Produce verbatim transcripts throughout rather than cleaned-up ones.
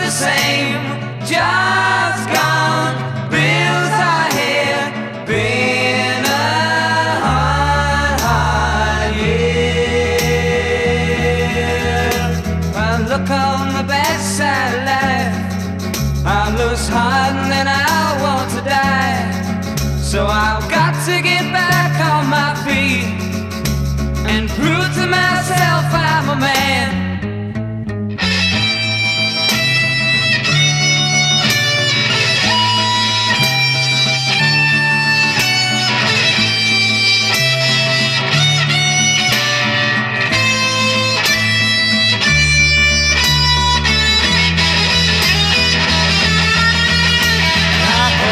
the same. Jobs gone, bills are here. Been a hard, hard year. I look on the bad side of life. I lose heart and then I want to die. So I've got to get back on my feet and prove to myself I'm a man.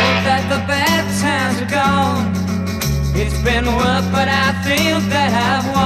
The bad times are gone. It's been work, but I think that I've won.